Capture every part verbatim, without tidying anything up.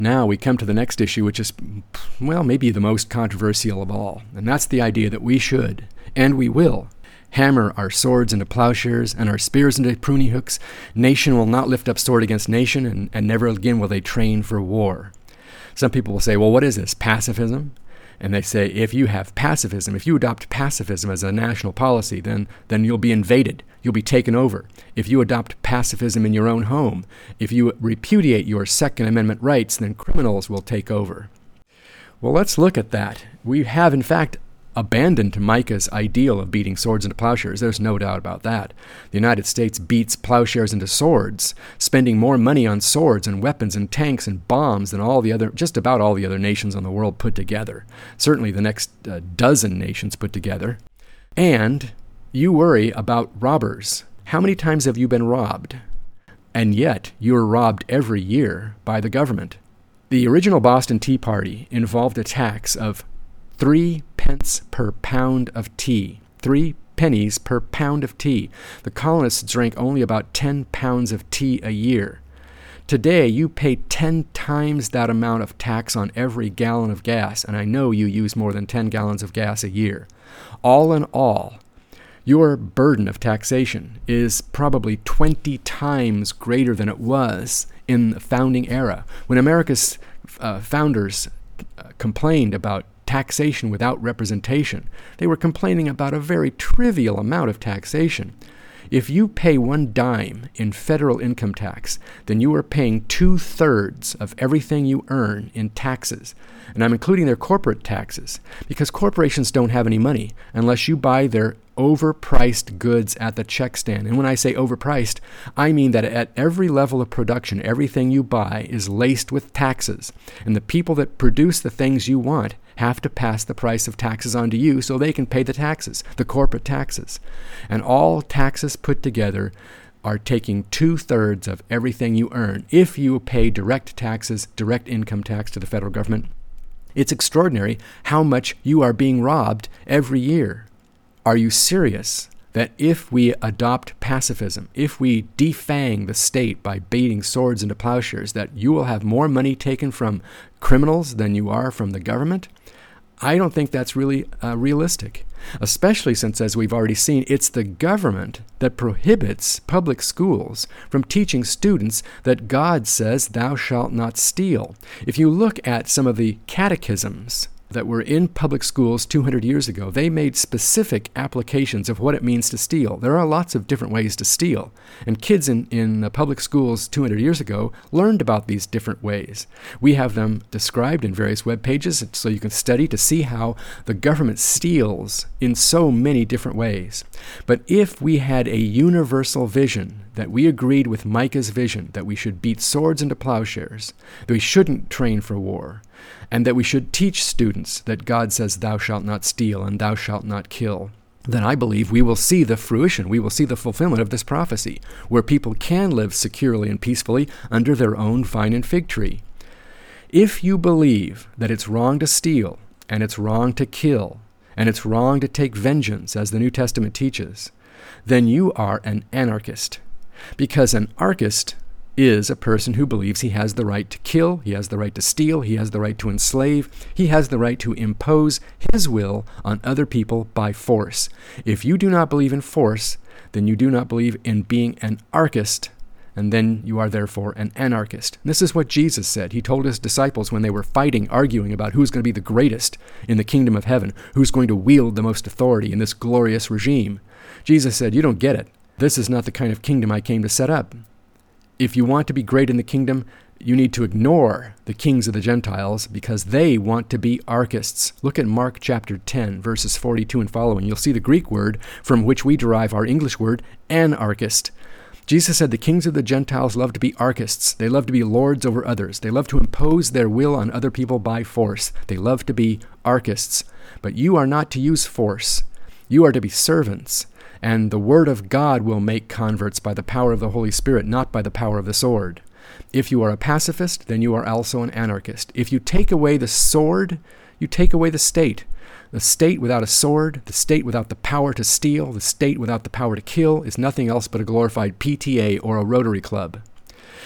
Now we come to the next issue, which is, well, maybe the most controversial of all, and that's the idea that we should, and we will, hammer our swords into plowshares and our spears into pruning hooks. Nation will not lift up sword against nation, and, and never again will they train for war. Some people will say, well, what is this, pacifism? And they say, if you have pacifism, if you adopt pacifism as a national policy, then, then you'll be invaded. You'll be taken over. If you adopt pacifism in your own home, if you repudiate your Second Amendment rights, then criminals will take over. Well, let's look at that. We have, in fact, abandoned Micah's ideal of beating swords into plowshares. There's no doubt about that. The United States beats plowshares into swords, spending more money on swords and weapons and tanks and bombs than all the other, just about all the other nations in the world put together. Certainly the next uh, dozen nations put together. And you worry about robbers. How many times have you been robbed? And yet you're robbed every year by the government. The original Boston Tea Party involved a tax of three pence per pound of tea. Three pennies per pound of tea. The colonists drank only about ten pounds of tea a year. Today, you pay ten times that amount of tax on every gallon of gas, and I know you use more than ten gallons of gas a year. All in all, your burden of taxation is probably twenty times greater than it was in the founding era, when America's uh, founders uh, complained about taxation without representation. They were complaining about a very trivial amount of taxation. If you pay one dime in federal income tax, then you are paying two-thirds of everything you earn in taxes. And I'm including their corporate taxes, because corporations don't have any money unless you buy their overpriced goods at the check stand. And when I say overpriced, I mean that at every level of production, everything you buy is laced with taxes. And the people that produce the things you want have to pass the price of taxes on to you so they can pay the taxes, the corporate taxes. And all taxes put together are taking two-thirds of everything you earn if you pay direct taxes, direct income tax to the federal government. It's extraordinary how much you are being robbed every year. Are you serious that if we adopt pacifism, if we defang the state by beating swords into plowshares, that you will have more money taken from criminals than you are from the government? I don't think that's really uh, realistic, especially since, as we've already seen, it's the government that prohibits public schools from teaching students that God says, "Thou shalt not steal." If you look at some of the catechisms that were in public schools two hundred years ago, they made specific applications of what it means to steal. There are lots of different ways to steal, and kids in, in the public schools two hundred years ago learned about these different ways. We have them described in various web pages so you can study to see how the government steals in so many different ways. But if we had a universal vision, that we agreed with Micah's vision, that we should beat swords into plowshares, that we shouldn't train for war, and that we should teach students that God says, "Thou shalt not steal and thou shalt not kill," then I believe we will see the fruition, we will see the fulfillment of this prophecy, where people can live securely and peacefully under their own vine and fig tree. If you believe that it's wrong to steal, and it's wrong to kill, and it's wrong to take vengeance, as the New Testament teaches, then you are an anarchist. Because an anarchist is a person who believes he has the right to kill, he has the right to steal, he has the right to enslave, he has the right to impose his will on other people by force. If you do not believe in force, then you do not believe in being an anarchist, and then you are therefore an anarchist. And this is what Jesus said. He told his disciples when they were fighting, arguing about who's going to be the greatest in the kingdom of heaven, who's going to wield the most authority in this glorious regime. Jesus said, "You don't get it. This is not the kind of kingdom I came to set up. If you want to be great in the kingdom, you need to ignore the kings of the Gentiles because they want to be anarchists." Look at Mark chapter ten, verses forty-two and following. You'll see the Greek word from which we derive our English word, anarchist. Jesus said the kings of the Gentiles love to be anarchists. They love to be lords over others. They love to impose their will on other people by force. They love to be anarchists. But you are not to use force. You are to be servants. And the word of God will make converts by the power of the Holy Spirit, not by the power of the sword. If you are a pacifist, then you are also an anarchist. If you take away the sword, you take away the state. The state without a sword, the state without the power to steal, the state without the power to kill is nothing else but a glorified P T A or a Rotary Club.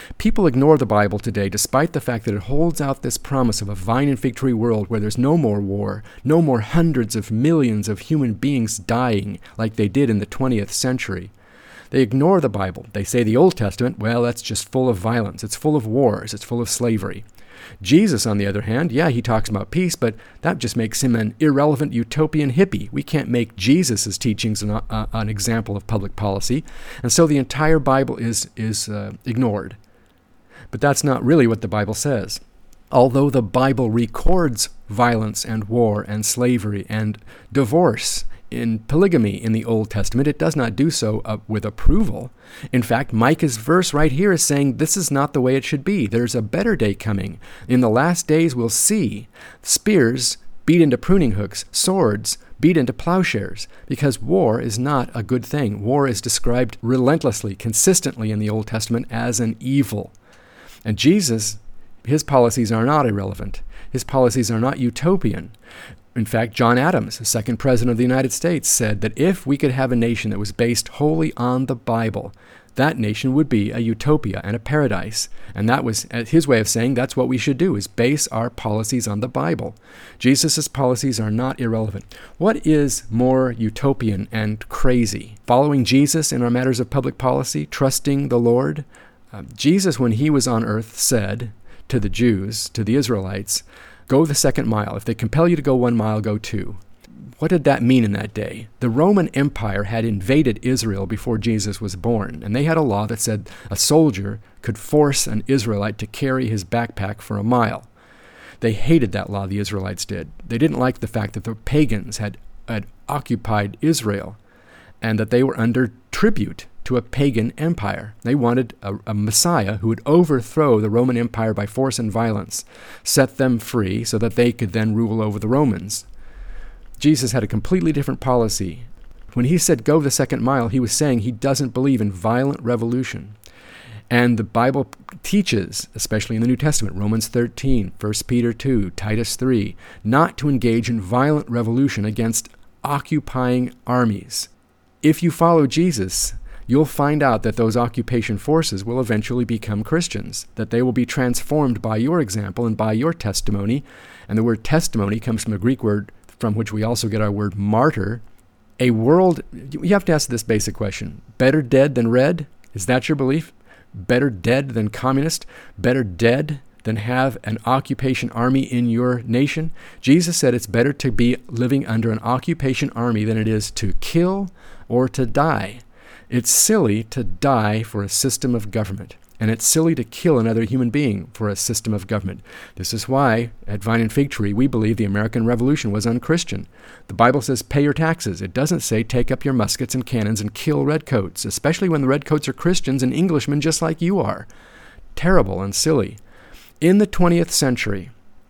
People ignore the Bible today despite the fact that it holds out this promise of a vine and fig tree world where there's no more war, no more hundreds of millions of human beings dying like they did in the twentieth century. They ignore the Bible. They say the Old Testament, well, that's just full of violence. It's full of wars. It's full of slavery. Jesus, on the other hand, yeah, he talks about peace, but that just makes him an irrelevant utopian hippie. We can't make Jesus' teachings an, uh, an example of public policy, and so the entire Bible is, is uh, ignored. But that's not really what the Bible says. Although the Bible records violence and war and slavery and divorce in polygamy in the Old Testament, it does not do so uh, with approval. In fact, Micah's verse right here is saying this is not the way it should be. There's a better day coming. In the last days we'll see spears beat into pruning hooks, swords beat into plowshares, because war is not a good thing. War is described relentlessly, consistently in the Old Testament as an evil. And Jesus, his policies are not irrelevant. His policies are not utopian. In fact, John Adams, the second president of the United States, said that if we could have a nation that was based wholly on the Bible, that nation would be a utopia and a paradise. And that was his way of saying that's what we should do, is base our policies on the Bible. Jesus' policies are not irrelevant. What is more utopian and crazy? Following Jesus in our matters of public policy, trusting the Lord? Uh, Jesus, when he was on earth, said to the Jews, to the Israelites, go the second mile. If they compel you to go one mile, go two. What did that mean in that day? The Roman Empire had invaded Israel before Jesus was born, and they had a law that said a soldier could force an Israelite to carry his backpack for a mile. They hated that law, the Israelites did. They didn't like the fact that the pagans had, had occupied Israel and that they were under tribute to a pagan empire. They wanted a, a Messiah who would overthrow the Roman Empire by force and violence, set them free so that they could then rule over the Romans. Jesus had a completely different policy. When he said go the second mile, he was saying he doesn't believe in violent revolution. And the Bible teaches, especially in the New Testament, Romans thirteen, First Peter two, Titus three, not to engage in violent revolution against occupying armies. If you follow Jesus, you'll find out that those occupation forces will eventually become Christians, that they will be transformed by your example and by your testimony. And the word testimony comes from a Greek word from which we also get our word martyr. A world, you have to ask this basic question, better dead than red? Is that your belief? Better dead than communist? Better dead than have an occupation army in your nation? Jesus said it's better to be living under an occupation army than it is to kill or to die. It's silly to die for a system of government, and it's silly to kill another human being for a system of government. This is why, at Vine and Fig Tree, we believe the American Revolution was unchristian. The Bible says pay your taxes. It doesn't say take up your muskets and cannons and kill redcoats, especially when the redcoats are Christians and Englishmen just like you are. Terrible and silly. In the twentieth century,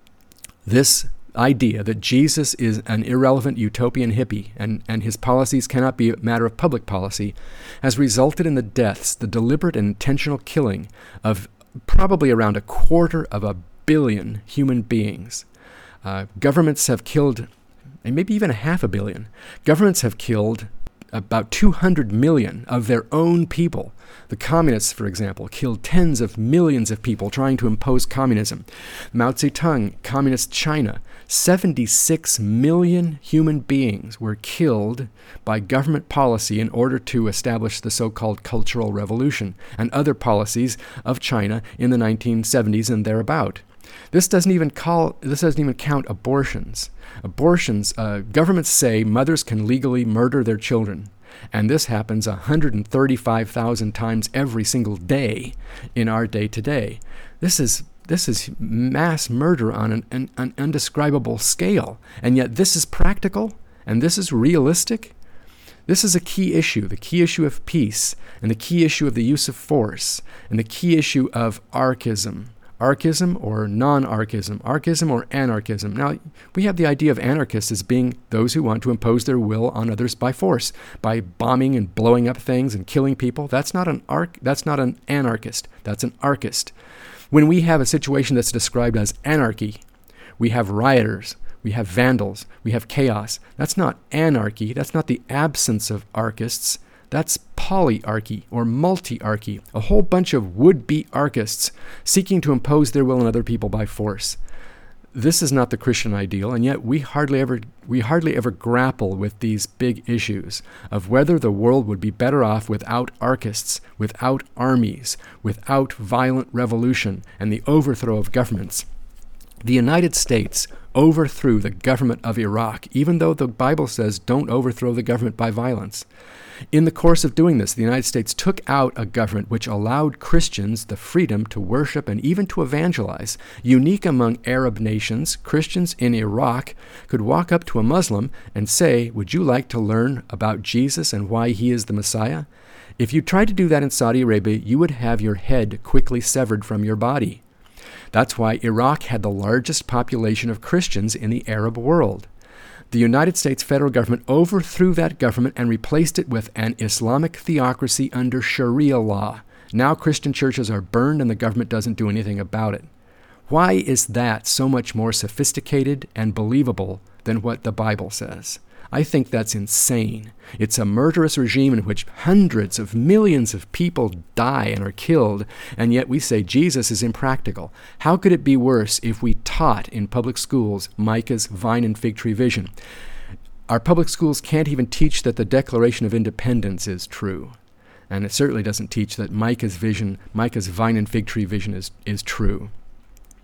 this idea that Jesus is an irrelevant utopian hippie and, and his policies cannot be a matter of public policy has resulted in the deaths, the deliberate and intentional killing of probably around a quarter of a billion human beings. Uh, governments have killed, and maybe even a half a billion. Governments have killed about two hundred million of their own people. The communists, for example, killed tens of millions of people trying to impose communism. Mao Zedong, communist China, seventy-six million human beings were killed by government policy in order to establish the so-called Cultural Revolution and other policies of China in the nineteen seventies and thereabout. This doesn't even call. This doesn't even count abortions. Abortions. Uh, governments say mothers can legally murder their children, and this happens one hundred thirty-five thousand times every single day in our day today. This is this is mass murder on an, an, an undescribable scale, and yet this is practical and this is realistic. This is a key issue, the key issue of peace, and the key issue of the use of force, and the key issue of archism. Archism or non-archism, archism or anarchism. Now, we have the idea of anarchists as being those who want to impose their will on others by force, by bombing and blowing up things and killing people. That's not an arc. That's not an anarchist. That's an archist. When we have a situation that's described as anarchy, we have rioters, we have vandals, we have chaos. That's not anarchy. That's not the absence of archists. That's polyarchy or multiarchy, a whole bunch of would-be archists seeking to impose their will on other people by force. This is not the Christian ideal, and yet we hardly ever we hardly ever grapple with these big issues of whether the world would be better off without archists, without armies, without violent revolution and the overthrow of governments. The United States overthrew the government of Iraq, even though the Bible says don't overthrow the government by violence. In the course of doing this, the United States took out a government which allowed Christians the freedom to worship and even to evangelize. Unique among Arab nations, Christians in Iraq could walk up to a Muslim and say, "Would you like to learn about Jesus and why he is the Messiah?" If you tried to do that in Saudi Arabia, you would have your head quickly severed from your body. That's why Iraq had the largest population of Christians in the Arab world. The United States federal government overthrew that government and replaced it with an Islamic theocracy under Sharia law. Now Christian churches are burned and the government doesn't do anything about it. Why is that so much more sophisticated and believable than what the Bible says? I think that's insane. It's a murderous regime in which hundreds of millions of people die and are killed, and yet we say Jesus is impractical. How could it be worse if we taught in public schools Micah's vine and fig tree vision? Our public schools can't even teach that the Declaration of Independence is true. And it certainly doesn't teach that Micah's vision, Micah's vine and fig tree vision is, is true.